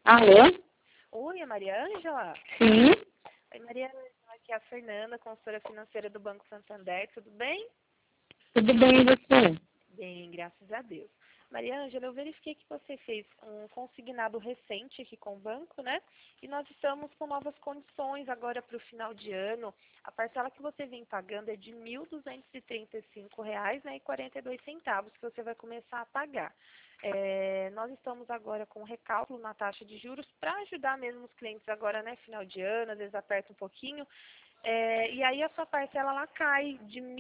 Alô? Oi, é Maria Ângela? Sim? Oi, Maria Ângela, aqui é a Fernanda, consultora financeira do Banco Santander, tudo bem? Tudo bem e você? Bem, graças a Deus. Maria Ângela, eu verifiquei que você fez um consignado recente aqui com o banco, né? E nós estamos com novas condições agora para o final de ano. A parcela que você vem pagando é de R$ 1.235,42, né, que você vai começar a pagar. Nós estamos agora com recálculo na taxa de juros para ajudar mesmo os clientes agora, né, final de ano, às vezes aperta um pouquinho. E aí a sua parcela ela cai de R$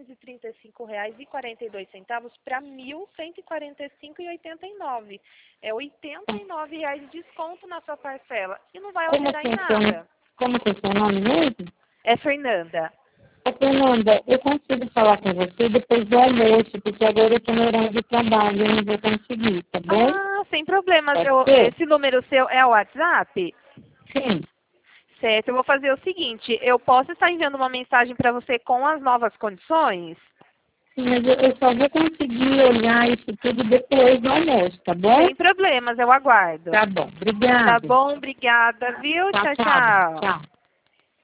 1.235,42 para R$ 1.145,89. É R$ 89 de desconto na sua parcela. E não vai Como alterar em funciona? nada. Como que é seu nome mesmo? É Fernanda. Ô, Fernanda, eu consigo falar com você depois do almoço, porque agora eu estou no horário de trabalho, eu não vou conseguir, tá bom? Ah, sem problemas. Pode ser? Esse número seu é o WhatsApp? Sim. Certo, eu vou fazer o seguinte, eu posso estar enviando uma mensagem para você com as novas condições? Sim, mas eu só vou conseguir olhar isso tudo depois do almoço, tá bom? Sem problemas, eu aguardo. Tá bom, Tá obrigada. bom, obrigada, viu? Tchau, Tchau, tchau. tchau. Tchau.